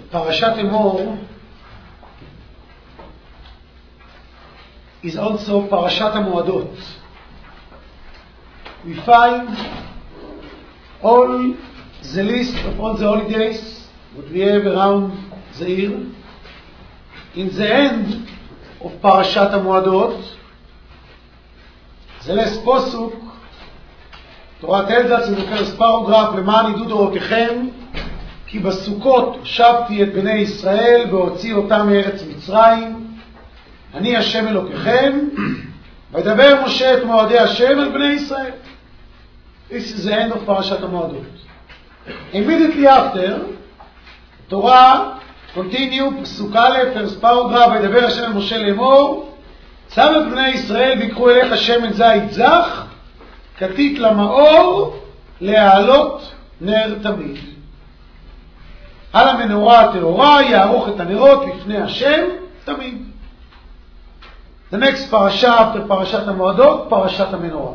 Parashat Emor is also Parashat HaMoadot. We find all the list of all the holidays that we have around the year. In the end of Parashat HaMoadot, the last posuk, Torah tells us in the first paragraph, למען ידעו דורותיכם, כי בסוכות שבתי את בני ישראל והוציא אותם מארץ מצרים. אני השם אלוקיכם, וידבר משה את מועדי השם על בני ישראל. This is the end of Parashat HaMoadot. Immediately after, Torah continue, פסוק א', first paragraph, וידבר השם אל משה לאמור, צו את בני ישראל ויקחו אליך שמן זית זך, כתית למאור, להעלות נר תמיד. על המנורה הטהורה יערוך את הנרות לפני השם תמיד. The next parasha after Parashat HaMoadot, Parashat HaMenorah.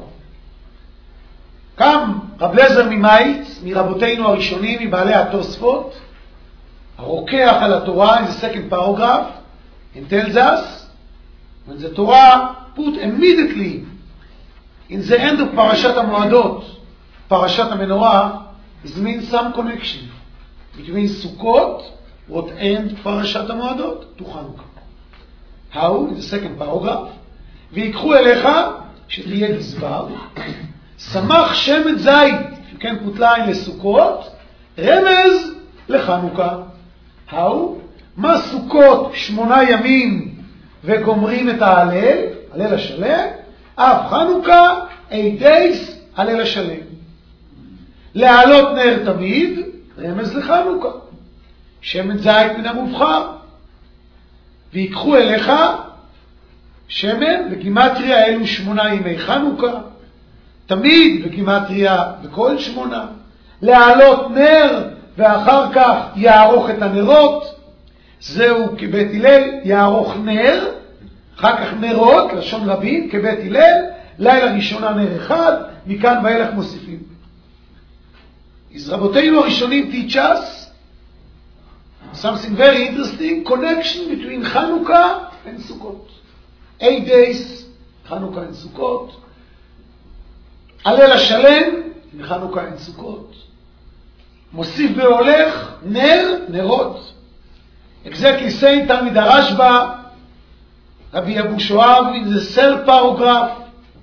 קם רב לזר ממייץ, מרבותינו הראשונים, מבעלי התוספות, הרוקח על התורה, in the second paragraph, and tells us, when the Torah put immediately in the end of Parashat HaMoadot, Parashat HaMenorah, it means some connection between Sukkot, what end Parashat HaMoadot, to Chanukah. How? In the second paragraph, ויקחו אליך, שתהיה גזבר, שמח שמן זית, if you can put line לסוכות, רמז לחנוכה. How? מה סוכות 8 ימים וגומרים את ההלל, הלל השלם, אף חנוכה 8 days, הלל השלם. להעלות נר תמיד, רמז לחנוכה. שמן זית מן המובחר. ויקחו אליך שמן וגימטריה, אלו 8 ימי חנוכה. תמיד וגימטריה בכל 8. להעלות נר ואחר כך יערוך את הנרות. זהו כבית הלל, יערוך נר, אחר כך נרות, לשון רבים, כבית הלל, לילה ראשונה נר אחד, מכאן ואילך מוסיפים. אז רבותינו הראשונים teach us something very interesting, connection between Chanukah and Sukkot. 8 days, Chanukah and Sukkot. הלל השלם, Chanukah and Sukkot. מוסיף והולך, נר, נרות. Exactly same תלמיד הרשב"א, רבי אבו שואב, in the third paragraph.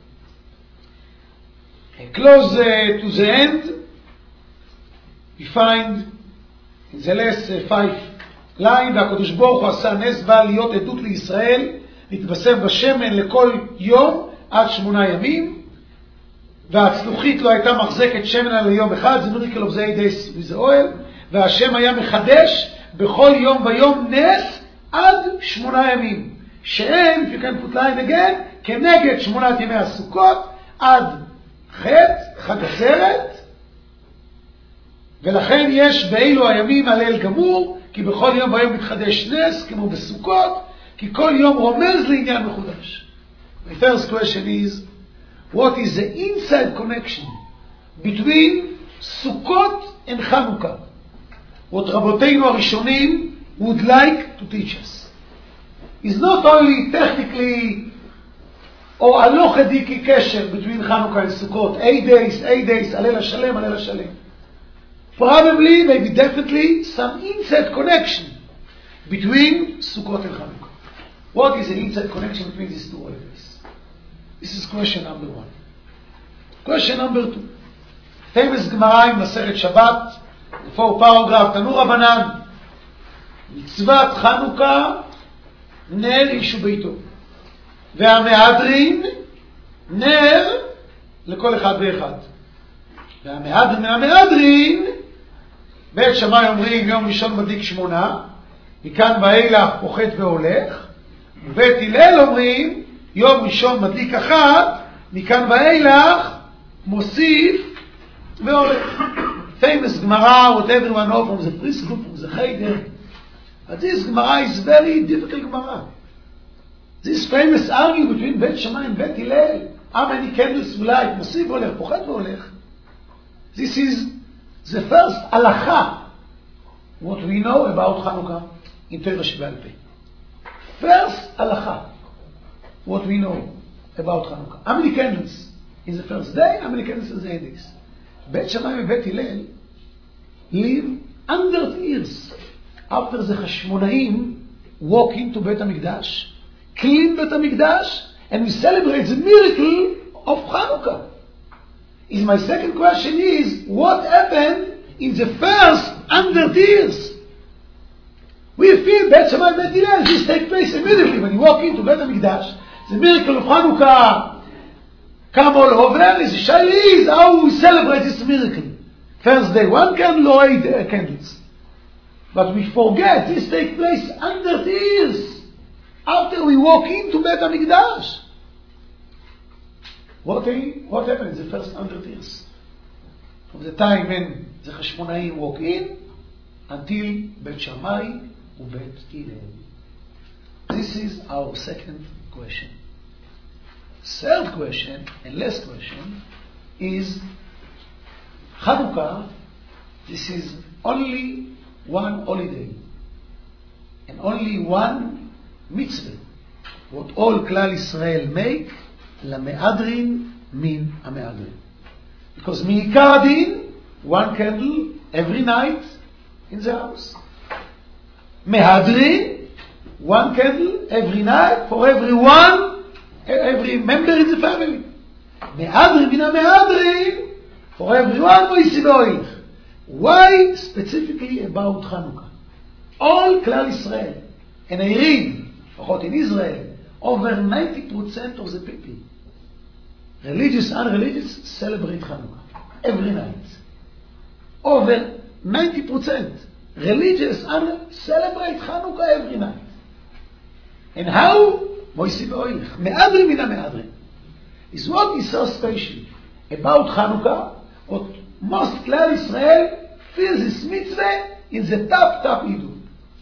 Close to the end, we find in the last 5 line, והקדוש ברוך הוא עשה נס בא להיות עדות לישראל, להתבשם בשמן לכל יום עד 8 ימים, והצלוחית לא הייתה מחזקת שמן על יום אחד, זה miracle of the 8 days with the oil, והשם היה מחדש בכל יום ויום נס עד 8 ימים, שהם, if you can put line again, כנגד 8 ימי הסוכות עד חג הסרת, ולכן יש באילו הימים הלל גמור, כי בכל יום ויום מתחדש נס, כמו בסוכות, כי כל יום רומז לעניין מחודש. My first question is, what is the inside connection between Sukkot and Chanukah? What רבותינו הראשונים would like to teach us is not only technically or הלוך-דיקי קשר between Chanukah and Sukkot, 8 days, הלל השלם, הלל השלם. Probably, maybe definitely, some inside connection between Sukkot and Chanukah. What is the inside connection between these two holidays? This is question number 1. Question number 2. Famous Gemara in Masechet Shabbat, the 4th paragraph, Tanu Rabbanan, מצוות חנוכה, נר איש וביתו. והמהדרין, נר לכל אחד ואחד. והמהדרין מהמהדרין, בית שמאי אומרים יום ראשון מדליק 8, מכאן ואילך פוחת והולך, ובית הלל אומרים יום ראשון מדליק 1, מכאן ואילך מוסיף והולך. Famous Gemara, what everyone knows from the preschool, from the Cheder. But this Gemara is very difficult Gemara. This famous argument between בית שמאי and בית הלל, how many candles will light, מוסיף והולך, פוחת והולך. This is the first halacha what we know about Hanukkah in Torah Sheba'al Peh. First halacha, what we know about Hanukkah. How many candles is the first day? How many candles is the end days? Bet Shammai and Bet Hillel live 100 years after the Hashmonaim walk into Bet HaMikdash, clean Bet HaMikdash, and we celebrate the miracle of Hanukkah. My second question is, what happened in the first 100 years? We feel Bet Shammai and Bet Hillel, this takes place immediately when you walk into Bet HaMikdash. The miracle of Hanukkah come all over. Is Shaila is how we celebrate this miracle. First day, 1 candle or 8 candles. But we forget this takes place 100 years after we walk into Bet HaMikdash. What happened in the first 100 years? From the time when the Hashmonaim walk in until Bet Shammai and Bet Hillel. This is our second question. Third question and last question is Hanukkah. This is only one holiday and only one mitzvah. What all Klal Israel make, LaMe'adrin min HaMe'adrin. Because Mi'ikar Din, 1 candle every night in the house. Me'adrin, 1 candle every night for everyone. Every member in the family. Me'adrin min HaMe'adrin for everyone moisi be'oil. Why specifically about Hanukkah? All Klal Israel, and I read, in Israel, over 90% of the people, religious and unreligious, celebrate Hanukkah every night. Over 90% religious and celebrate Hanukkah every night. And how? Moisi be'oilech. Me'adrin min HaMe'adrin. Is what is so special about Hanukkah, what most Klal Israel feels this mitzvah in the top Idul.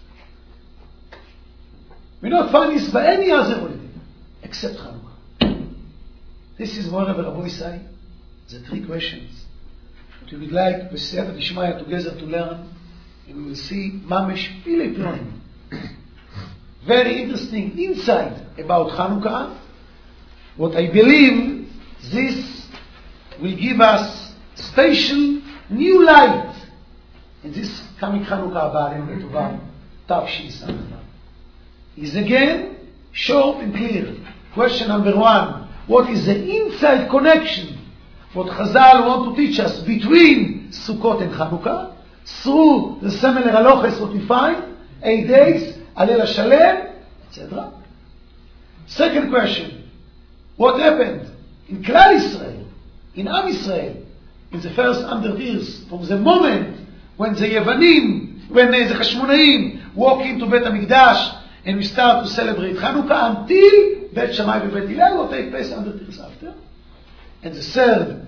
We not find this by any other holiday except Hanukkah. This is one of Rabbi Isai, the 3 questions that we would like B'Siyata Dishmaya together to learn, and we will see Mamesh Pile Plonim. Very interesting insight about Hanukkah. What I believe this will give us special new light in this coming Hanukkah Ba'alim B'Tovah Tavshin Samachah. Is again short and clear. Question number 1: what is the inside connection what Chazal want to teach us between Sukkot and Hanukkah through the similar halachas what we find 8 days, Alel HaShalem, etc. Second question: what happened in Klal Israel, in Am Israel, in the first 100 years, from the moment when the Yevanim, when the Hashmonaim walk into Bet HaMikdash and we start to celebrate Hanukkah until Bet Shammai and Bet Hillel will take place 100 years after. And the third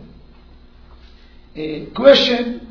question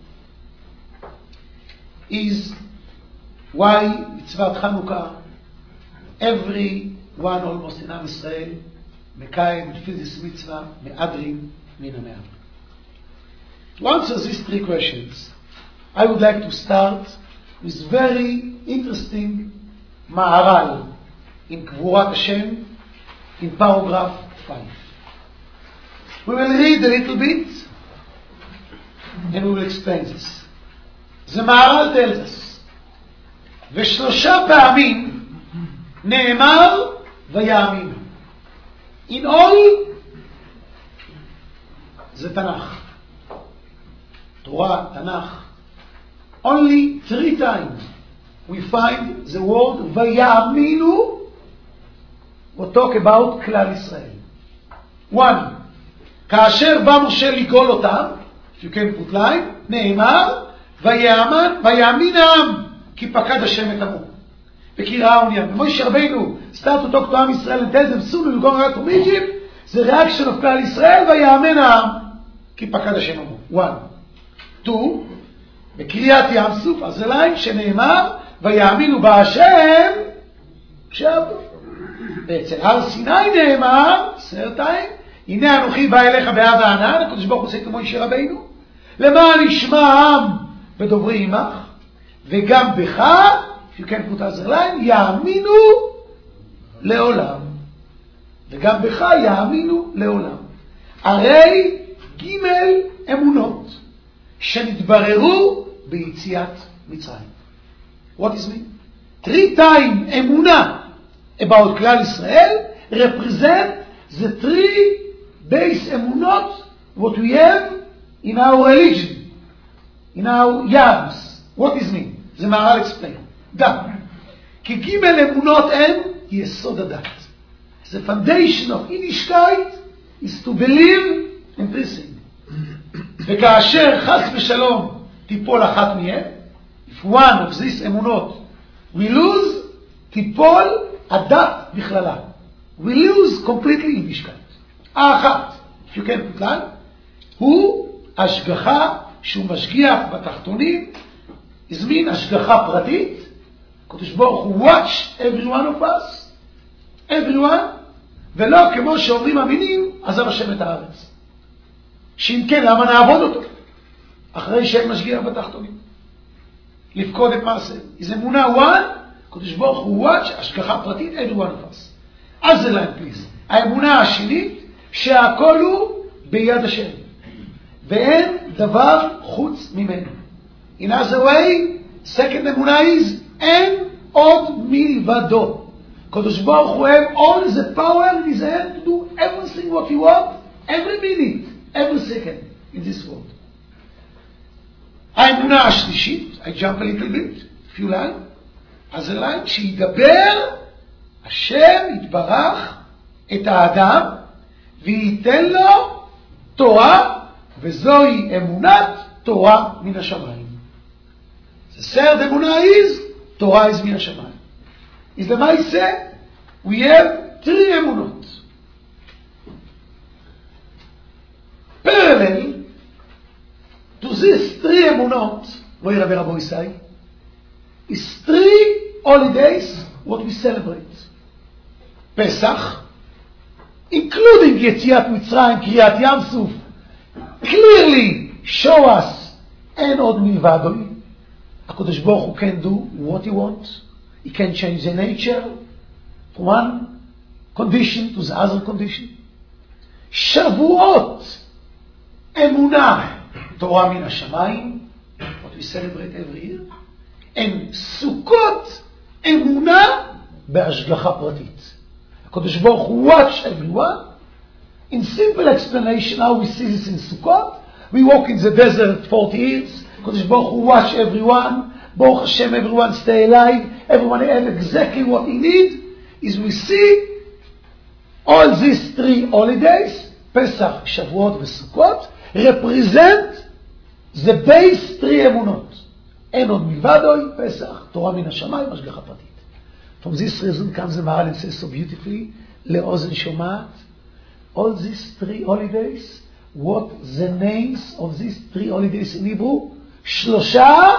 is why mitzvah Hanukkah everyone almost in Am Israel Mekayim and feel this mitzvah me'adrin min HaMe'adrin. To answer these 3 questions, I would like to start with very interesting Maharal in Kvurat Hashem in paragraph 5. We will read a little bit and we will explain this. The Maharal tells us, ושלושה פעמים נאמר ויאמינו. In all the Tanakh, Torah, Tanakh, only 3 times we find the word Vayaminu, what talk about Klal Israel. 1, כאשר בא משה לגאול אותם, if you can put line, נאמר, ויאמין העם, כי פקד השם את עמו. וכי ראה עוניין. ומשה רבינו start to talk to Am Israel and tell them soon we'll go out from Egypt, the reaction of Klal Israel, ויאמן העם, כי פקד השם עמו. 1. 2, בקריאת ים סוף, אז זה line שנאמר, ויאמינו בהשם כשעבדו. ואצל הר סיני נאמר, 3 time, הנה אנוכי בא אליך בהר הענן, הקדוש ברוך הוא עושה כמו משה רבינו, למען ישמע העם ודוברי עמך, וגם בך, if you can put other line, יאמינו לעולם. וגם בך יאמינו לעולם. הרי ג' אמונות שנתבררו ביציאת מצרים. What is mean? 3 times אמונה about כלל ישראל represent the 3 base אמונות what we have in our religion, in our yams. What is mean? זה מהר"ל explain. גם. כי ג' אמונות הם יסוד הדת. The foundation of Yiddishkeit is to believe in this thing. וכאשר חס ושלום תיפול אחת מהן, if one of these אמונות we lose, תיפול הדת בכללה. We lose completely Yiddishkeit. האחת, if you can put line, הוא השגחה שהוא משגיח בתחתונים, הזמין השגחה פרטית, הקדוש ברוך הוא watch every one of us, everyone, ולא כמו שאומרים אמינים, עזב השם את הארץ. שאם כן, למה נעבוד אותו? אחרי שאין משגיח בתחתונים. לפקוד את מעשה. איזו אמונה one, קדוש ברוך הוא watch, השגחה פרטית, every one of us. אז זה להם פליז. האמונה השנית, שהכל הוא ביד השם. ואין דבר חוץ ממנו. In other way, second אמונה is, אין עוד מלבדו. קדוש ברוך הוא have all the power in his hand to do everything what he wants, every minute, every second in this world. האמונה השלישית, I jump a little bit, few line, אז זה line שידבר, השם יתברך את האדם, וייתן לו תורה, וזוהי אמונת תורה מן השמיים. The third אמונה is, תורה is מן השמיים. is למעשה, we have 3 אמונות. parallel to these 3 אמונות, רואי רבי רבו ישי, is 3 holidays what we celebrate. פסח, including יציאת מצרים, קריאת ים סוף, clearly show us אין עוד מלבדו. הקדוש ברוך הוא can do what he wants. He can change the nature from one condition to the other condition. שבועות, אמונה, תורה מן השמיים, what we celebrate every year, and סוכות, אמונה בהשגחה פרטית. הקדוש ברוך הוא watch everyone. In simple explanation how we see this in Sukkot, we walk in the desert 40 years, הקדוש ברוך הוא watch everyone, Baruch Hashem, everyone stay alive, everyone have exactly what he needs, is we see all these 3 holidays, Pesach, Shavuot וסוכות, represent the base 3 אמונות. אין עוד מלבדוי, פסח, תורה מן השמיים, השגחה פרטית. From this reason comes the Maharal and says so beautifully, לאוזן שומעת, all these 3 holidays, what the names of these 3 holidays in Hebrew? 3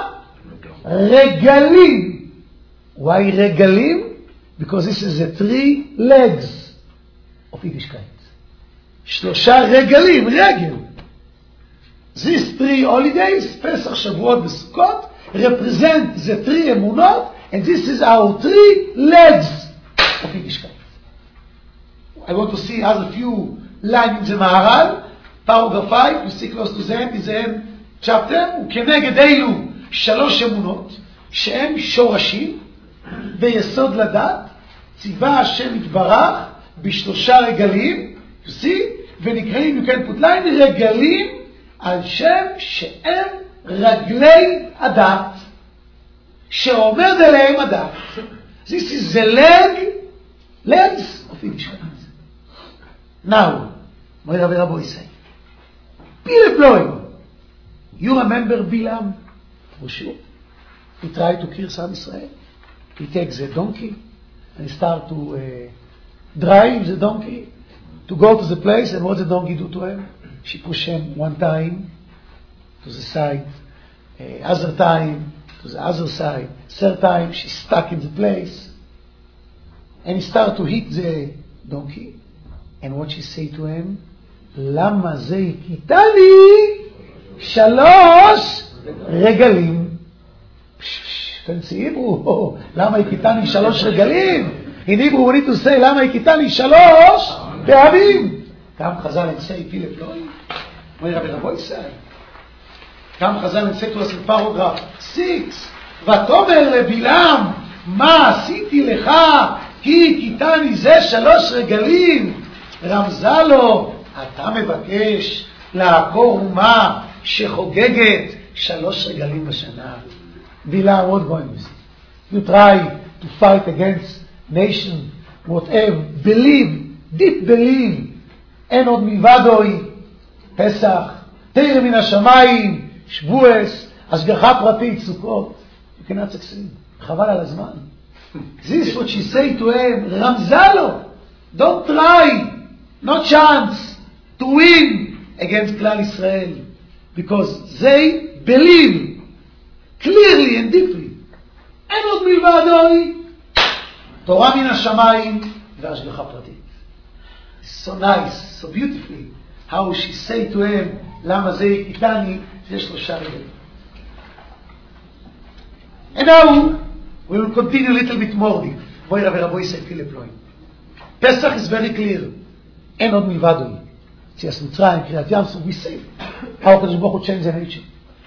רגלים. Why רגלים? Because this is the 3 legs of Yiddishkeit. 3 רגלים, רגל. These 3 holidays, Pesach, Shavuot וסוכות, represent the 3 אמונות, and this is our 3 legs of Yiddishkeit. I want to see other few lines in the Maharal, paragraph 5, you see close to the end, is the end chapter, וכנגד אלו 3 אמונות, שהם שורשים ויסוד לדת, ציווה השם יתברך ב3 רגלים, you see, ונקראים, you can put line, רגלים על שם שהם רגלי הדת, שעומד עליהם הדת. This is the legs of Yiddishkeit. Now, my Rabbi Rabbi say, Bilam, you remember Bilam? For sure. He tried to kill some Israel. He takes a donkey and he starts to drive the donkey to go to the place. And what the donkey do to him? She push him one time to the side, other time to the other side, third time she's stuck in the place. And he started to hit the donkey. And what she say to him? Lama ze kitani 3 רגלים. fancy Hebrew. למה הכיתני 3 רגלים? In Hebrew we need to say, למה הכיתני 3 פעמים? Come Chazal and say, Philip Loy. Where Rabbi Rabbi say? Come Chazal and say to us in paragraph 6, ותאמר לבלעם, מה עשיתי לך? כי הכיתני זה 3 רגלים. רמזה לו, אתה מבקש לעקור אומה שחוגגת 3 רגלים בשנה. Bilam, what going with it? You try to fight against nation, whatever, believe, deep believe, אין עוד מלבדוי, פסח, תראה מן השמיים, שבועס, השגחה פרטית, סוכות. You cannot succeed. חבל על הזמן. This is what she say to him, רמזה לו. Don't try, no chance to win against כלל ישראל. Because they believe clearly and deeply. אין עוד מלבדוי, תורה מן השמיים והשגחה פרטית. So nice, so beautifully, how she say to him, למה זה הכיתני, זה 3 רגלים. And now, we will continue a little bit more deep. בואי רבי say, Philip Loy. Pesach is very clear. אין עוד מלבדוי. יציאת מצרים, קריאת ים סוף, we say. How הקדוש ברוך הוא change the nature.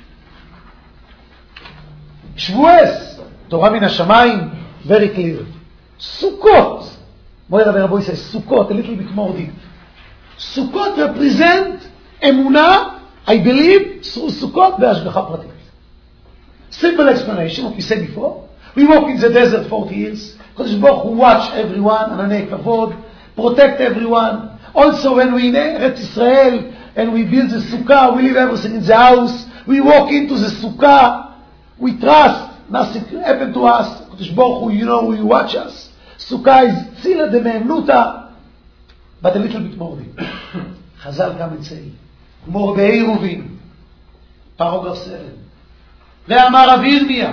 שבועס, תורה מן השמיים, very clear. סוכות, בואי רבי say, סוכות, a little bit more deep. סוכות represent אמונה, I believe, through סוכות בהשגחה פרטית. Simple explanation, what we said before. We walk in the desert 40 years. Because Baruch Hu watch everyone, ananei kavod, protect everyone. Also when we in Eretz Israel and we build the sukkah, we leave everything in the house. We walk into the sukkah. We trust nothing happened to us. Because Baruch Hu, you know, we watch us. Sukkah is tzila de me'emnuta, but a little bit more deep. Chazal come and say, more be'iruvin, paragraph 7. ואמר רבי ירמיה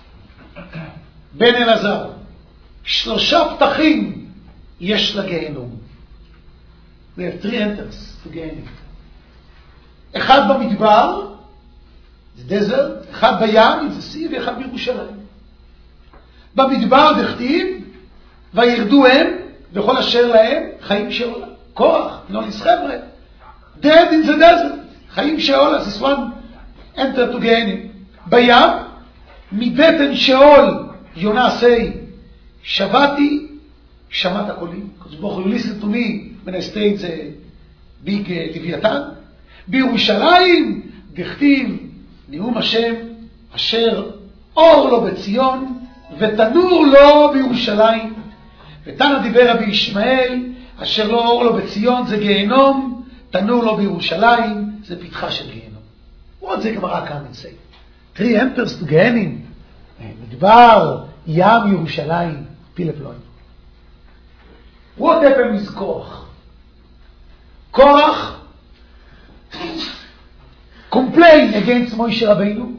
בן אלעזר, 3 פתחים יש לגיהנום. We have 3 enters to גיהנום. אחד במדבר, זה desert, אחד בים, זה sea, ואחד בירושלים. במדבר דכתיב, וירדו הם, וכל אשר להם, חיים שאולה. כוח, נוליס חבר'ה. Dead in the desert, חיים שאולה, this one enter to גיהנום. בים, מבטן שאול, יונה say, שבתי, שמעת קולי. because ברוך you listen to me when I stay in the big לוויתן. בירושלים, דכתיב, נאום השם, אשר אור לו בציון, ותנור לו בירושלים. ותנא דיבר רבי ישמעאל, אשר לא אור לו בציון זה גיהנום, תנור לו בירושלים, זה פתחה של גיהנום. עוד זה גמרא כאן say. 3 enters to גיהנום, מדבר, ים, ירושלים, פילפ לוי. What happened with קורח? קורח complain against מוישה רבינו.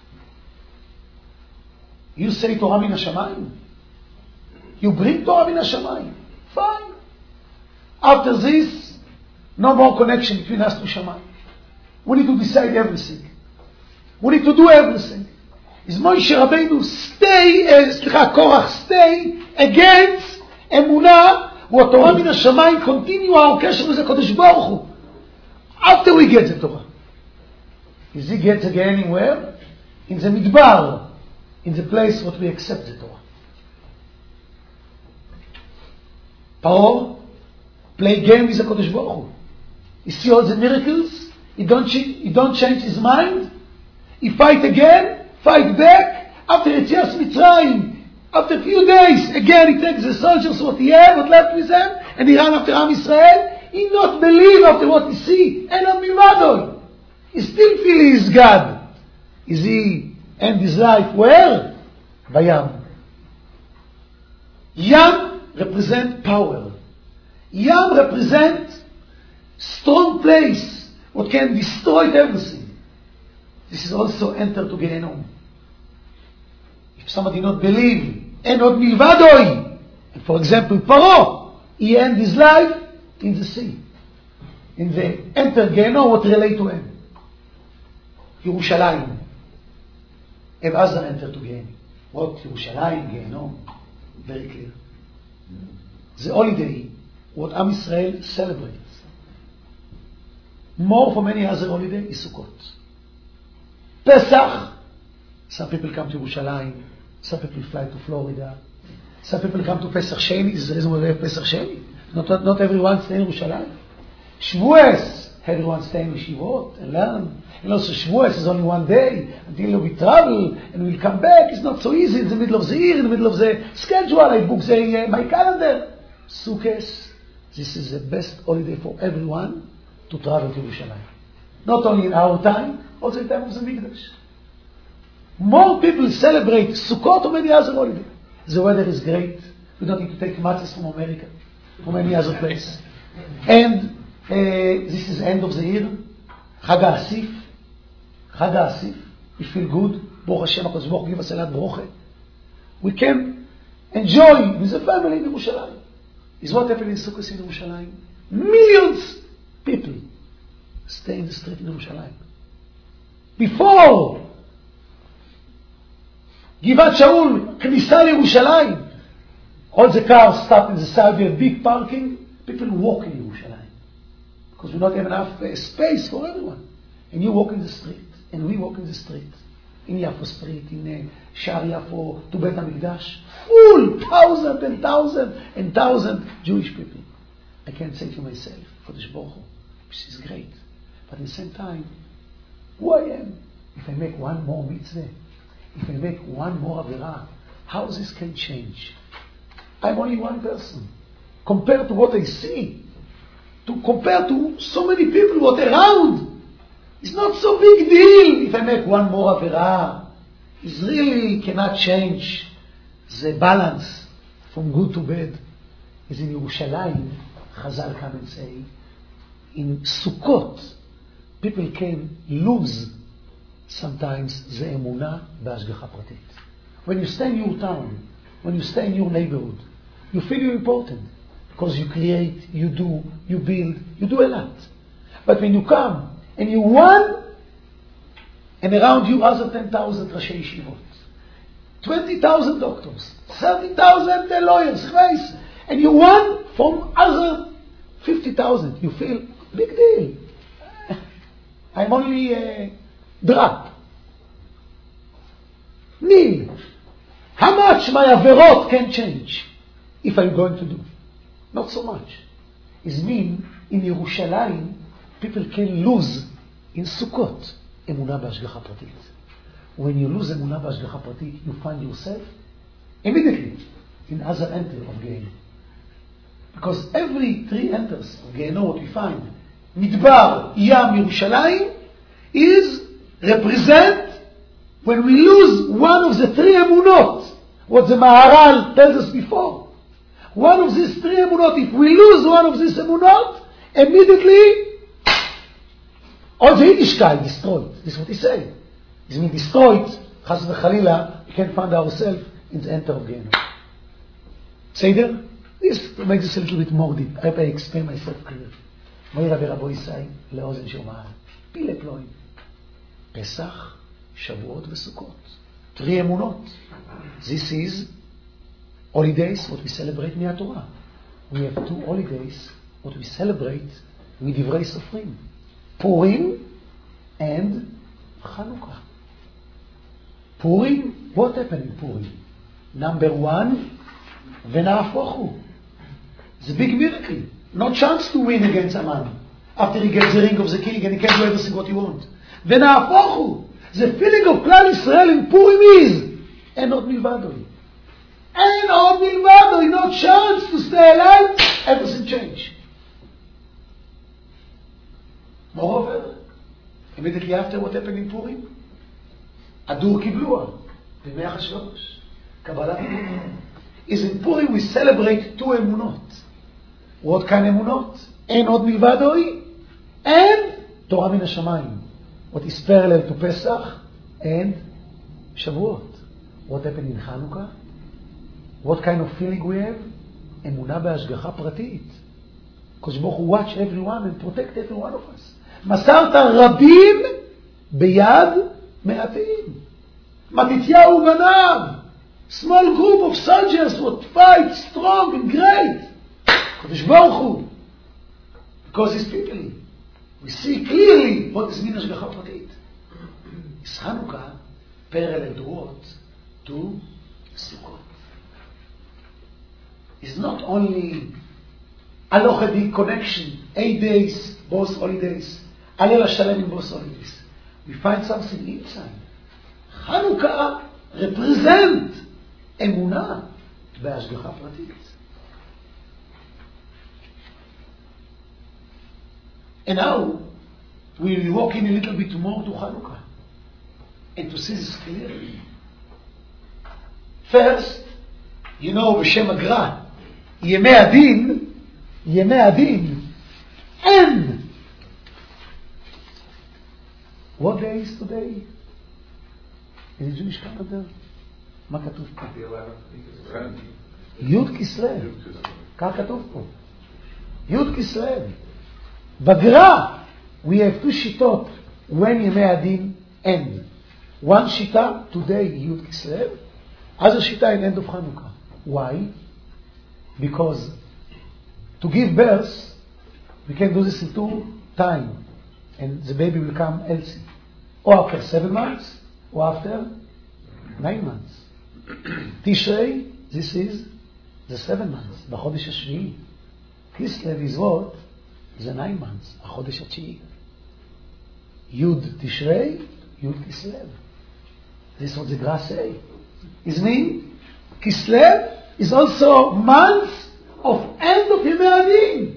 You say תורה מן השמיים. You bring תורה מן השמיים. Fine. After this, no more connection between us to שמיים. We need to decide everything. We need to do everything. Is Moshe Rabbeinu קורח stay against אמונה, והתורה מן השמיים continue our קשר with הקדוש ברוך הוא. After we get the Torah. Is he gets again anywhere? In the midbar, in the place what we accept the Torah. Paro play game with the Kodesh Baruch Hu. You see all the miracles? He don't change his mind. He fight again, fight back. After Yetzias Mitzrayim, after a few days, again he takes the soldiers what he had, what left with them, and he ran after Am Yisrael. He not believe after what he see. And on Mimadoi. He still feel he is God. Is he end his life where? Bayam. Yam represent power. Yam represent strong place what can destroy everything. This is also enter to Gehenom. If somebody not believe, and not milvadoi, and for example Paro, he end his life in the sea. In the enter Gehenom, what relate to him? Yerushalayim. Have Azar entered to Gehenim. What? Yerushalayim, Gehenom. Very clear. The holiday, what Am Yisrael celebrates, more from any other holiday, is Sukkot. Pesach, some people come to Yerushalayim, some people fly to Florida, some people come to Pesach Sheni. This is the reason why we have Pesach Sheni. Not everyone stay in Yerushalayim. Shavuos, everyone stay in Yeshivot and learn. And also Shavuos is only one day until we travel and we'll come back. It's not so easy in the middle of the year, in the middle of the schedule. I book my calendar. Sukkot, this is the best holiday for everyone to travel to Yerushalayim. Not only in our time, also in the time of the Mikdash. More people celebrate Sukkot or any other holiday. The weather is great. We don't need to take matzahs from America, from any other place. And this is the end of the year. Chag HaAsif. Chag HaAsif. We feel good. Baruch Hashem, HaKadosh Baruch Hu give us a lot of bracha. We can enjoy with the family in Yerushalayim. Is what happened in Sukkot in Yerushalayim. Millions of people stay in the street in Yerushalayim. Before Givat Shaul, Knisa Yerushalayim, all the cars stop in the side, we have big parking, people walk in Yerushalayim. Because we don't have enough space for everyone. And you walk in the street, and we walk in the street. In Yafo Street, in Shar Yafo, to Bet HaMikdash, full, thousand Jewish people. I can't say to myself, Kodesh Baruch Hu, this is great. But at the same time, who I am? If I make one more mitzvah, if I make one more avirah, how this can change? I'm only one person. Compared to what I see, compared to so many people what around, it's not so big deal if I make one more avirah. It really cannot change the balance from good to bad. As in Yerushalayim, Chazal come and say, in Sukkot, people can lose sometimes the emunah b'ashgacha pratit. When you stay in your town, when you stay in your neighborhood, you feel you're important because you create, you do, you build, you do a lot. But when you come and you won, and around you other 10,000 Rashi Yeshivot, 20,000 doctors, 30,000 lawyers, and you won from other 50,000, you feel big deal. I'm only a drop. Nil. How much my averot can change if I'm going to do? Not so much. It means in Yerushalayim, people can lose in Sukkot emunah b'ashgacha pratit. When you lose emunah b'ashgacha pratit, you find yourself immediately in other entry of Gehenim. Because every three enters of Gehenim, what we find, Midbar, Yam, Yerushalayim, is represent when we lose one of the three emunot, what the Maharal tells us before. One of these three emunot, if we lose one of these emunot, immediately all the Yiddishkeit destroyed. This is what he said. It means destroyed, Chas v'chalila, we can't find ourselves in the enter of Gehenim. Seder? This makes this a little bit more deep. I hope I explain myself clearly. מויר רבי רבו ישי לאוזן שומעה, פילה פלואים. פסח, שבועות וסוכות. Three אמונות. This is holidays, what we celebrate מהתורה. We have two holidays, what we celebrate מדברי סופרים. Purim and Chanukah. Purim, what happened in Purim? Number one, ונהפוך הוא. It's a big miracle. No chance to win against Aman. After he gets the ring of the king and he can do everything what he wants. ונהפוך הוא. The feeling of כלל ישראל in Purim is, אין עוד מלבדוי. אין עוד מלבדוי. No chance to stay alive. Everything changed. Moreover, immediately after what happened in Purim, הדור קיבלוה. בימי אחשוורוש. קבלת אמונה. Is in Purim we celebrate two emunot. What kind of emunot? אין עוד מלבדוי, and תורה מן השמיים. What is parallel to Pesach and Shavuot. What happened in Hanukkah? What kind of feeling we have? אמונה בהשגחה פרטית. Because Baruch Hu watch everyone and protect every one of us. מסרת רבים ביד מעטים. Matityahu Banav, small group of soldiers would fight strong and great. Kodesh Baruch Hu. Because his people, we see clearly what is mean Hashgacha Pratit. Is Hanukkah parallel to what? To Sukkot. It's not only Alochadi connection, 8 days, both holidays, Alel HaShalem in both holidays. We find something inside. Hanukkah represents Emunah בהשגחה פרטית. And now, we will walk in a little bit more to Hanukkah and to see this clearly. First, you know, בשם הגר"א, ימי הדין, אין. What day is today? In the Jewish calendar? מה כתוב פה? י' כסלו. כך כתוב פה. י' כסלו. בגר"א, we have two שיטות when ימי הדין end. One שיטה, today י' כסלו. Other שיטה in end of Hanukkah. Why? Because to give birth, we can do this in 2 times, and the baby will come healthy. Or after 7 months, or after 9 months. Tishrei, this is the 7 months, בחודש השביעי. Kislev is what? The 9 months, החודש התשיעי. Yud Tishrei, Yud Kislev. This is what the Gra say. It means Kislev is also month of end of Yemei Adin.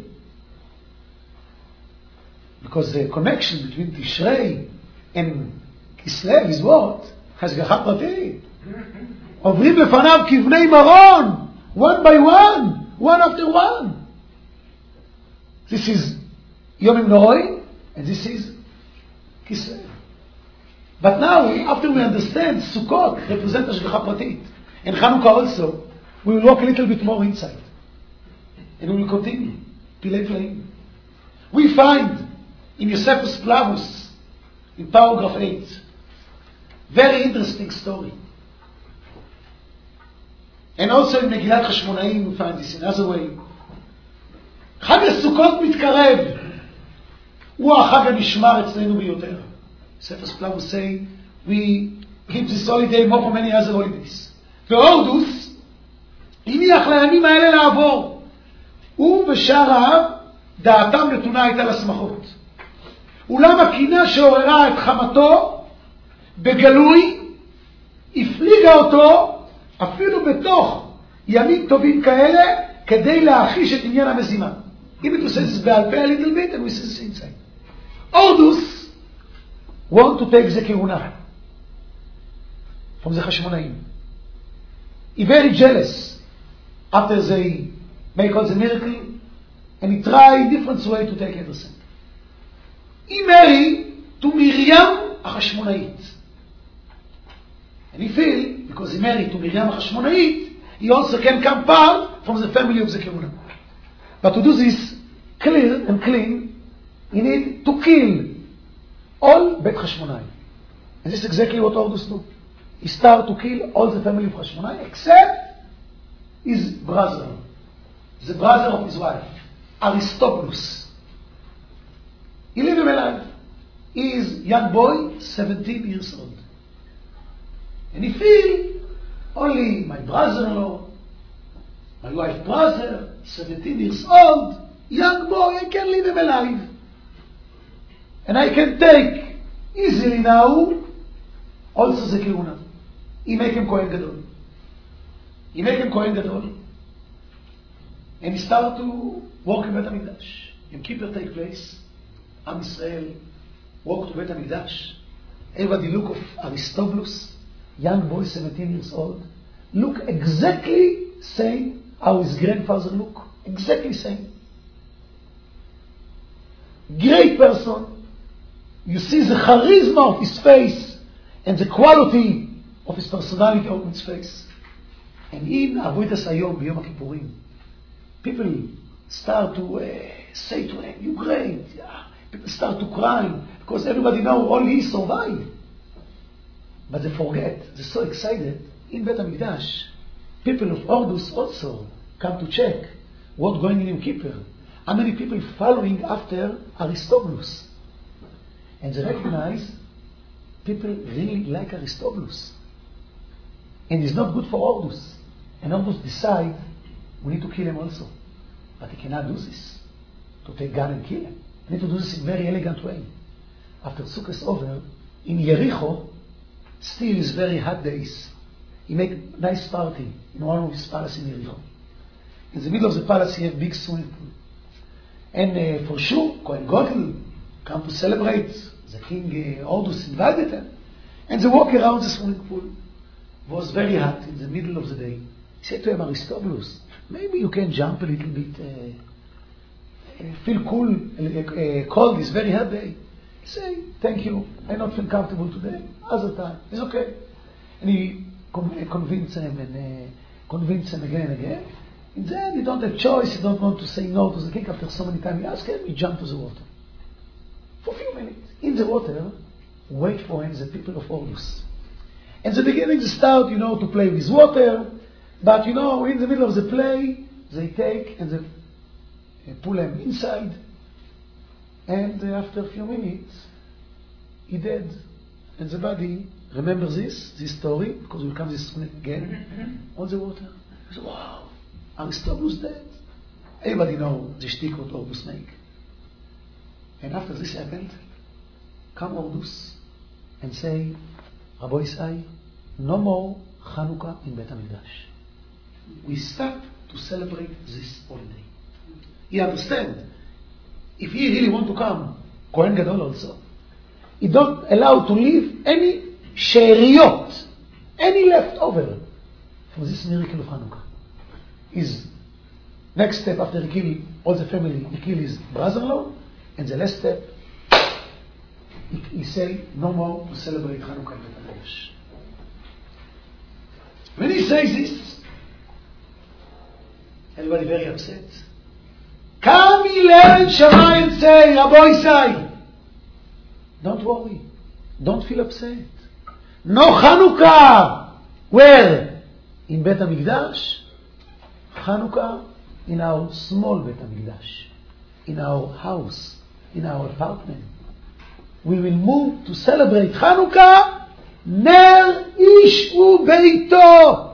Because the connection between Tishrei and Kislev is what? השגחה פרטית. עוברים לפניו כבני מרון, one by one after one. This is Yom Noroi, and this is Kislev. But now, after we understand, Sukkot represents השגחה פרטית, and Hanukkah also, we will walk a little bit more inside. And we will continue. Pilei Playim. We find in Josephus Flavus, in paragraph 8, very interesting story. And also in Megillat Hashmonaim we find this in another way. חג הסוכות מתקרב. הוא החג הנשמר אצלנו ביותר. Josephus Flavus say, we keep this holiday more from many other holidays. והורדוס הניח לימים האלה לעבור. הוא ושאר העם דעתם נתונה הייתה לשמחות. אולם הקינה שעוררה את חמתו בגלוי הפליגה אותו אפילו בתוך ימים טובים כאלה כדי להחיש את עניין המזימה. אם it was says בעל פה a little bit and we see this inside. Ordus want to take the כהונה from the Hashmonaim. He very jealous after they make all the miracle and he try different way to take everything. He married to Miriam HaChashmonait. And he feel, because he married to Miriam HaChashmonait, he also can come part from the family of the Kehuna. But to do this clear and clean, he need to kill all Bet Hashmonai. And this is exactly what Ordus do. He start to kill all the family of Hashmonai except his brother, the brother of his wife, Aristobulus. He lived him alive. He is young boy, 17 years old. And he feel only my brother-in-law, my wife's brother, 17 years old, young boy, I can leave him alive. And I can take easily now also the Kehuna. He make him Kohen Gadol. And he start to walk in Bet HaMikdash. Yom Kippur take place. Am Yisrael walk to Bet HaMikdash. Everybody look of Aristobulus, young boy, 17 years old, look exactly same how his grandfather look. Exactly same. Great person. You see the charisma of his face and the quality of his personality on his face. And in Avodas Hayom, B'Yom HaKippurim, people start to say to him, "You great." Yeah. People start to cry because everybody know only he survived. But they forget, they're so excited. In Bet HaMikdash, people of Ordus also come to check what's going on in Yom Kippur. How many people following after Aristobulus? And they recognize people really like Aristobulus. And it's not good for Ordus. And Ordus decide we need to kill him also. But he cannot do this. To take gun and kill him. He need to do this in a very elegant way. After Sukkot is over, in Jericho, still is very hot days. He make a nice party in one of his palace in Jericho. In the middle of the palace, he have big swimming pool. And for sure, Kohen Gadol come to celebrate. The king Ordus invited them. And they walk around the swimming pool. It was very hot in the middle of the day. He said to him, Aristobulus, maybe you can jump a little bit, feel cool, cold, it's very hot day. He said, thank you, I don't feel comfortable today. Other time, it's okay. And he convinced him and convinced him again and again. And then he don't have choice, he don't want to say no to the king. After so many times he asked him, he jumped to the water. For a few minutes. In the water, wait for him the people of Ordus. And the beginning they start, to play with water. But, in the middle of the play, they take and they pull him inside. And after a few minutes, he dead. And the body remembers this story, because we'll come this again, on the water. He said, wow, Aristobulus dead. Everybody know the shtick what Ordus make. And after this happened, come Ordus and say, Rabbi Isai, no more Chanukah in Bet HaMikdash. We start to celebrate this holiday. He understand. If he really want to come, Kohen Gadol also, he don't allow to leave any she'eriyot, any leftover from this miracle of Hanukkah. His next step after he kill all the family, he kill his brother-in-law, and the last step, he say, no more to celebrate Hanukkah in Bet HaMikdash. When he says this, everybody very upset. Come Hillel Shammai and say, Rabbi Isai, don't worry, don't feel upset. No Hanukkah. Where? In Bet HaMikdash. Hanukkah in our small Bet HaMikdash, in our house, in our apartment. We will move to celebrate Hanukkah. Ner ish ubeito.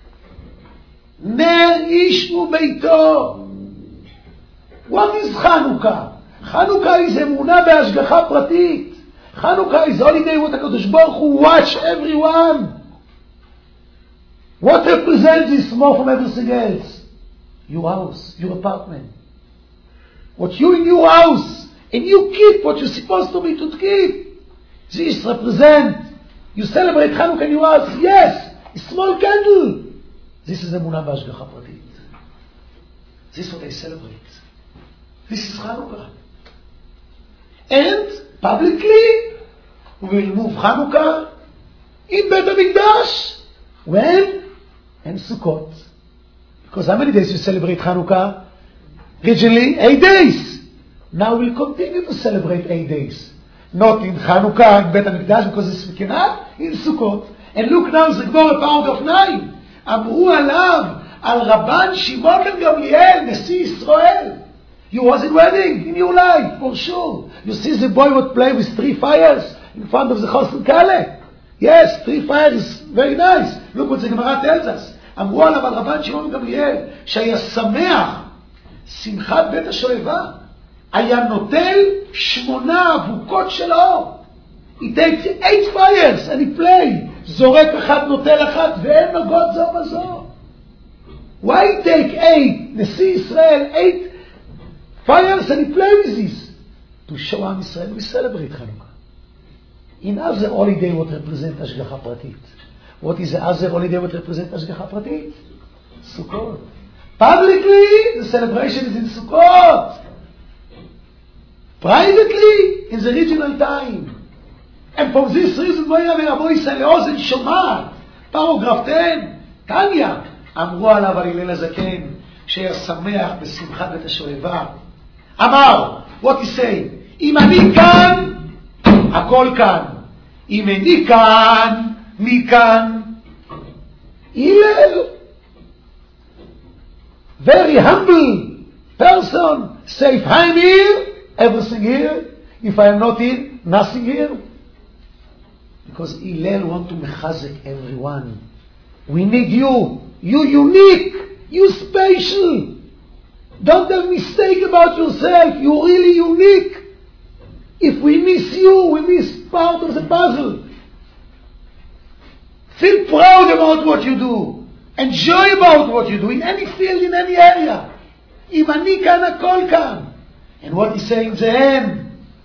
Ner ish ubeito. What is Hanukkah? Hanukkah is emunah be'ashgacha pratit. Hanukkah is holiday what HaKadosh Baruch Hu watch everyone. What represents this more from everything else? Your house, your apartment. What you in your house, and you keep what you're supposed to be to keep. This represent. You celebrate Hanukkah in your house. Yes, a small candle. This is emunah be'ashgacha pratit. This is what I celebrate. This is Hanukkah. And publicly, we will move Hanukkah in Bet HaMikdash. When? In Sukkot. Because how many days you celebrate Hanukkah? Regionally, 8 days. Now we'll continue to celebrate 8 days. Not in Hanukkah in Bet HaMikdash, because we cannot, in Sukkot. And look now, the Gemara paragraph 9. אמרו עליו, על רבן שמעון בן גמליאל, נשיא ישראל. You was in wedding in your life, for sure. You see the boy would play with 3 fires in front of the Chosn Kale. Yes, 3 fires, very nice. Look what the Gemara tells us. אמרו עליו על רבן שמעון בן גמליאל, שהיה שמח, שמחת בית השואבה, היה נוטל 8 אבוקות של האור. He takes 8 fires and he play. זורק אחד, נוטל אחת, ואין נוגות זו בזו. Why he take 8? נשיא ישראל, 8 fires and he play with this. To show Am Yisrael, we celebrate Hanukkah. In other holiday what represent Ashgacha Pratit. What is the other holiday what represent Ashgacha Pratit? Sukkot. Publicly, the celebration is in Sukkot. Privately, in the regional time. And for this reason, Rabbi Isai לאוזן שומעת. פרוגרף 10, תניא, אמרו עליו על הלל הזקן, שהיה שמח בשמחת בית השואבה. אמר, what he say, אם אני כאן, הכל כאן. אם איני כאן, מכאן, הלל. Very humble person. Say, if I'm here, everything here. If I am not here, nothing here. Because Hillel want to mechazek everyone. We need you. You unique. You special. Don't have mistake about yourself. You're really unique. If we miss you, we miss part of the puzzle. Feel proud about what you do. Enjoy about what you do in any field, in any area. אם אני כאן, הכל כאן. And what he say in the end?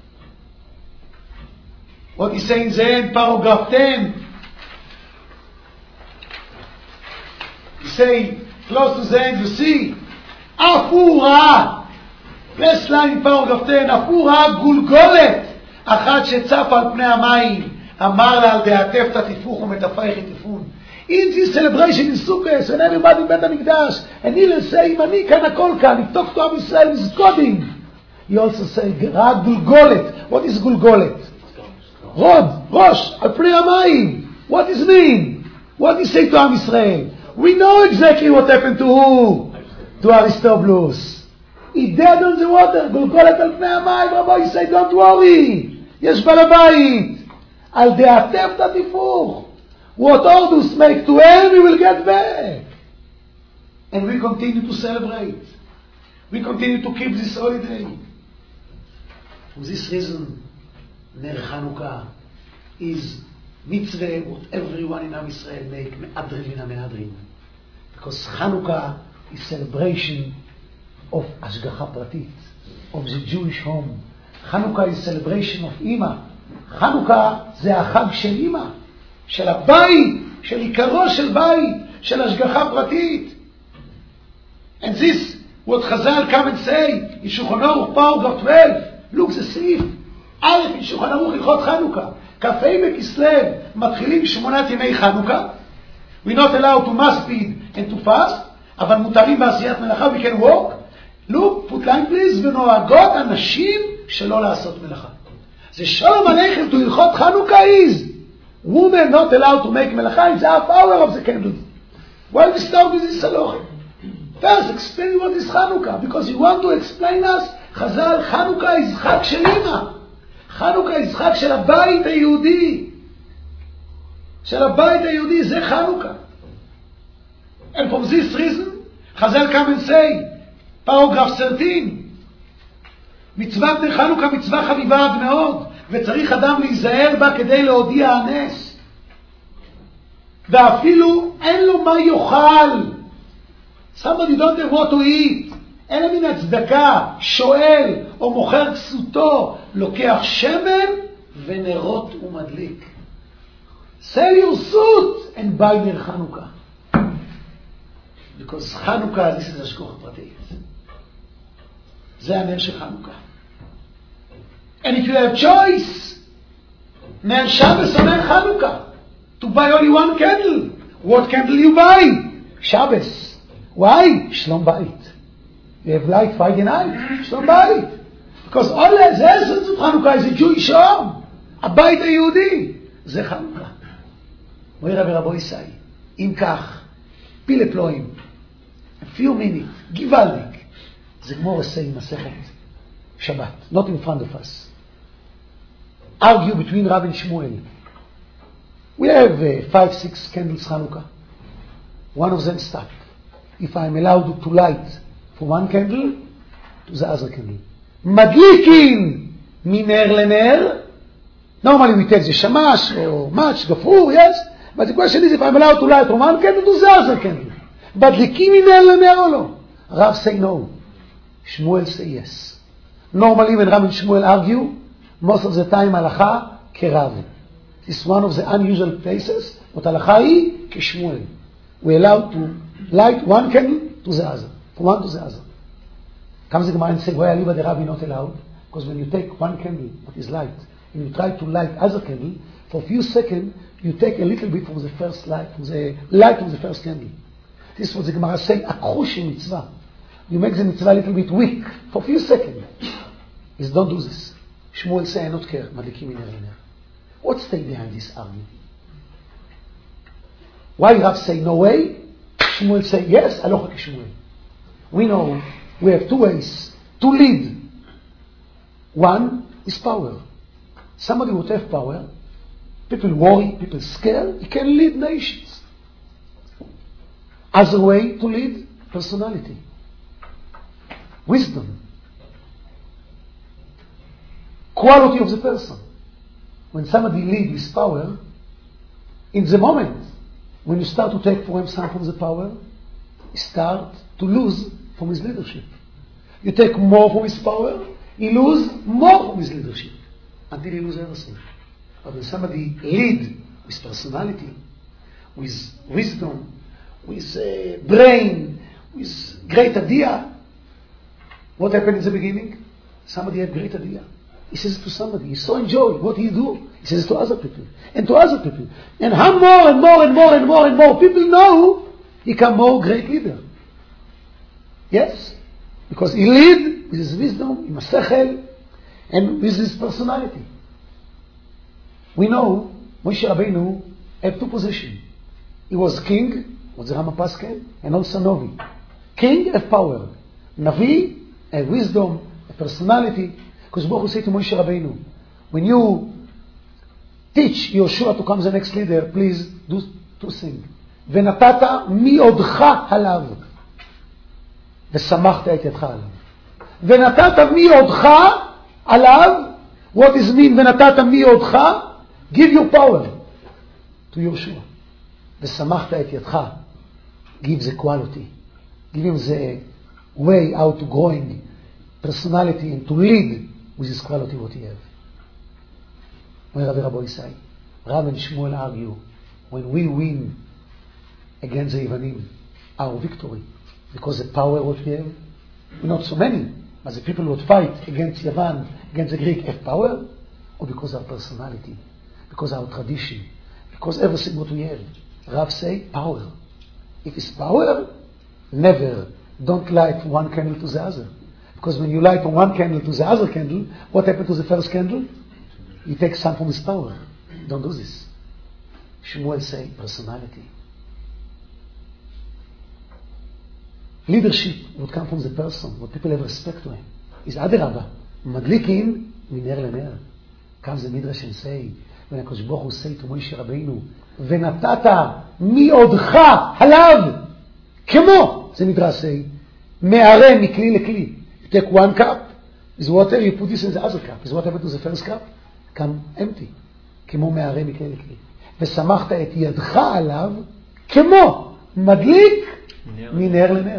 What he say in the end, paragraph 10. He say, close to the end, you see, אף הוא ראה, last line, paragraph 10, אף הוא ראה גולגולת, אחת שצפה על פני המים, אמר לה על דעתך תתיפוך ומתפייך תיפון. In this celebration in Sukkot, when everybody in Bet HaMikdash, and Hillel say, אם אני כאן הכל כאן, he talks to Am Yisrael with coding. He also say, ראה גולגולת. What is גולגולת? רוד, ראש, על פני המים. What does it mean? What does he say to Am Yisrael? We know exactly what happened to who? To Aristobulus. He dead on the water, גולגולת על פני המים. Rabbi say, don't worry. יש בעל הבית. על דעתך תתיפוך. What orders make to him, we will get back. And we continue to celebrate. We continue to keep this holiday. For this reason, Ner Chanukah is mitzvah what everyone in Am Yisrael make, me'adrin min ha'me'adrin. Because Chanukah is celebration of Ashgacha Pratit, of the Jewish home. Chanukah is celebration of Ima. Chanukah זה החג של אמא, של הבית, של עיקרו של בית, של השגחה פרטית. And this, what Chazal come and say, in Shulchan Aruch paragraph 12, look the סעיף, א' in Shulchan Aruch הלכות חנוכה, כ"ה בכסלו, מתחילים 8 ימי חנוכה, we're not allowed to maspeed and to fast, אבל מותרים בעשיית מלאכה, we can walk, look, put line please, ונוהגות אנשים שלא לעשות מלאכה. זה שלום עליכם to הלכות חנוכה is, women not allowed to make מלאכה, it's half hour of the candles. Why we start with this halacha? First, explain what is Chanukah, because you want to explain us, Chazal, Chanukah is חג של אמא. Chanukah is חג של הבית היהודי. של הבית היהודי, זה Chanukah. And for this reason, Chazal come and say, paragraph 13, מצוות נר חנוכה מצווה חביבה עד מאוד, וצריך אדם להיזהר בה כדי להודיע הנס. ואפילו אין לו מה יאכל. Somebody don't have what to eat. אין לו מן הצדקה, שואל או מוכר כסותו, לוקח שמן ונרות ומדליק. Sell your suit and buy נר חנוכה. Because חנוכה, this is השגחה פרטית. זה הנר של חנוכה. And if you have choice, נר Shabbos or נר חנוכה, to buy only one candle, what candle you buy? Shabbos. Why? Shlom Bayit. You have light Friday night, Shlom Bayit. Because all the essence of Chanukah is a Jewish home. הבית היהודי. זה חנוכה. אומר רבי רבו ישי, אם כך, פילה פלואים, a few minutes, גיבלניק, זה גמור עשה עם מסכת שבת, not in front of us. Argue between Rav and Shmuel. We have 5-6 candles Chanukah. One of them stuck. If I'm allowed to light for one candle, to the other candle. מדליקים מנר לנר. Normally we take the shamash or match, gafur, yes? But the question is if I'm allowed to light from one candle to the other candle. מדליקים מנר לנר or לא? Rav say no. Shmuel say yes. Normally when Rav and Shmuel argue, most of the time halacha kerav. This is one of the unusual places, but halacha היא כשמואל. We're allowed to light one candle to the other, from one to the other. Comes the Gemara and says, why are the Rabbi not allowed? Because when you take one candle that is light, and you try to light other candle, for a few seconds, you take a little bit from the first light, from the light of the first candle. This is what the Gemara says, akhush mitzvah. You make the mitzvah a little bit weak, for a few seconds. Is don't do this. Shmuel say, I not care, madlikim iner iner. What stay behind this argument? Why Rav say no way? Shmuel say yes, aloha Shmuel. We know we have two ways to lead. One is power. Somebody would have power, people worry, people scare, he can lead nations. Other way to lead, personality. Wisdom. Quality of the person. When somebody leads with power, in the moment when you start to take for him some from the power, he start to lose from his leadership. You take more from his power, he lose more from his leadership until he loses everything. But when somebody lead with personality, with wisdom, with brain, with great idea, what happened in the beginning? Somebody had great idea. He says it to somebody. He so enjoy. What he do? He says it to other people. And to other people. And how more and more and more and more and more people know, he become more great leader. Yes? Because he lead with his wisdom, with his sechel, and with his personality. We know Moshe Rabbeinu had two positions. He was king, was the Rama Paskel, and also Novi. King had power. Navi had wisdom, had personality. Because Baruch Hu said to Moshe Rabbeinu, when you teach Yoshua to become the next leader, please do two things. ונתת מיודך עליו, ושמחת את ידך עליו. ונתת מיודך עליו, what is mean ונתת מיודך? Give your power to Yoshua. ושמחת את ידך, give the quality, give him the way how to growing personality and to lead with this quality what he have. When Rabbi Isai, Rav and Shmuel argue, when we win against the Yevanim, our victory, because the power what we have, not so many, but the people who fight against Yavan, against the Greek have power, or because our personality, because our tradition, because everything what we have. Rav say, power. If it's power, never, don't light one candle to the other. Because when you light from one candle to the other candle, what happened to the first candle? You take some from his power. Don't do this. Shmuel say, personality. Leadership would come from the person, what people have respect to him. Is Adarabah. Madlikin, miner lener. Comes the Midrash and say, when HaKadosh Baruch Hu say to Moshe Rabbeinu, ונתת מיודך עליו, כמו, the Midrash say, מערה מכלי לכלי. You take one cup, with water, you put this in the other cup. Is what happened to the first cup? Come empty. כמו מערה מכלי לכלי. ושמחת את ידך עליו, כמו מדליק מנר לנר.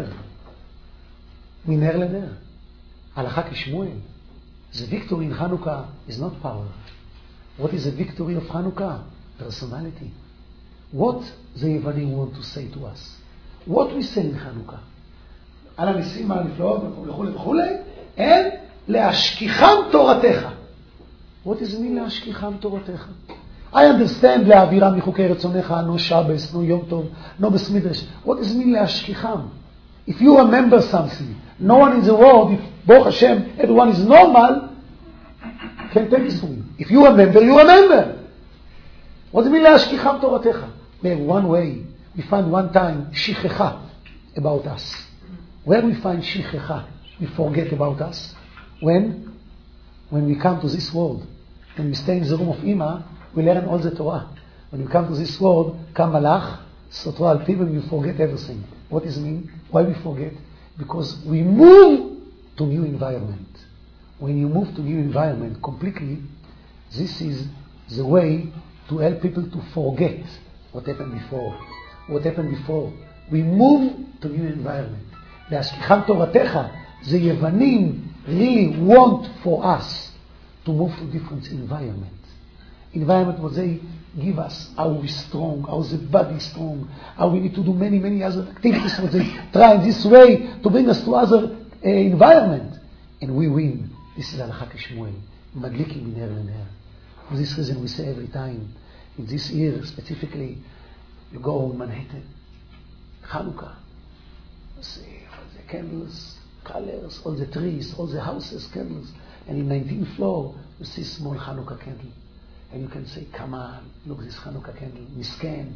מנר לנר. הלכה כשמואל. The victory in Hanukkah is not power. What is the victory of Hanukkah? Personality. What the Yevanim want to say to us? What we say in Hanukkah? על הניסים, על הנפלאות, וכו' וכו', and להשכיחם תורתך. What does it mean להשכיחם תורתך? I understand להעבירם מחוקי רצונך, no Shabbos, no Yom Tov, no Bes Midrash. What does it mean להשכיחם? If you remember something, no one in the world, if Baruch Hashem, everyone is normal, can take this from you. If you remember, you remember. What does it mean להשכיחם תורתך? We have one way. We find one time שכחה about us. Where we find שכחה? We forget about us. When we come to this world, when we stay in the room of Ima, we learn all the Torah. When we come to this world, come Malach, Sotro al Piv, and you forget everything. What does it mean? Why we forget? Because we move to new environment. When you move to new environment completely, this is the way to help people to forget what happened before. What happened before. We move to new environment. להשכיחם תורתך, the Yevanim really want for us to move to different environment. Environment what they give us, how we strong, how the body is strong, how we need to do many, many other activities, what they try in this way to bring us to other environment. And we win. This is Halakha Kishmuel. Madliki miner lener. For this reason we say every time, in this year specifically, you go in Manhattan, Hanukkah, you see all the candles, colors, all the trees, all the houses, candles. And in 19th floor, you see small Hanukkah candle. And you can say, come on, look this Hanukkah candle. Misken,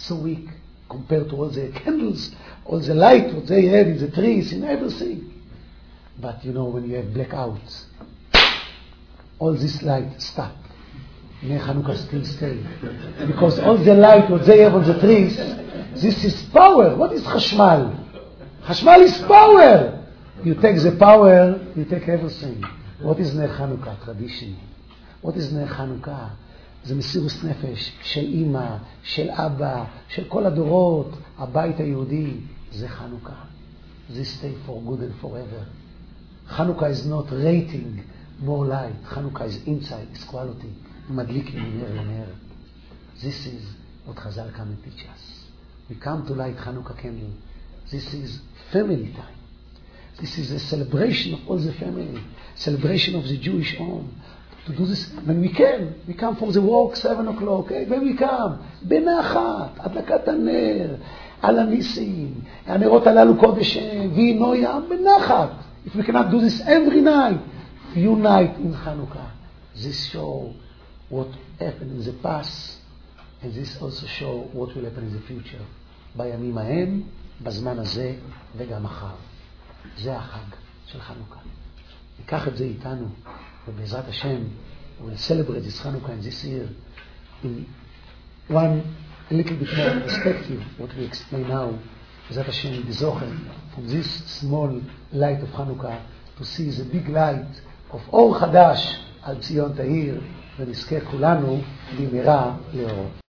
so weak compared to all the candles, all the light what they have in the trees, in everything. But you know, when you have blackouts, all this light stop. Ner Hanukkah still stay. Because all the light what they have on the trees, this is power. What is Chashmal? Chashmal is power. You take the power, you take everything. What is Ner Hanukkah? Tradition. What is Ner Hanukkah? זה מסירות נפש של אמא, של אבא, של כל הדורות. הבית היהודי זה חנוכה. This stay for good and forever. Hanukkah is not rating more light. Hanukkah is inside, is quality. מדליקים מנר לנר. This is what Chazal come and teach us. We come to light Hanukkah candle. This is family time. This is a celebration of all the family. Celebration of the Jewish home. To do this, when we come for the walk, 7 o'clock, okay? When we come, בנחת, הדלקת הנר, על הניסים, הנרות הללו קודש, וינו ים, בנחת. If we cannot do this every night, few night in Hanukkah, this show what happened in the past, and this also show what will happen in the future. בימים ההם, בזמן הזה, וגם מחר. זה החג של חנוכה. ניקח את זה איתנו. ובעזרת השם, we will celebrate this Hanukkah in this year in one a little bit more perspective, what we explain now, בעזרת השם, בזוכר, from this small light of Hanukkah, to see the big light of אור חדש על ציון תאיר, ונזכה כולנו במהרה לאורו.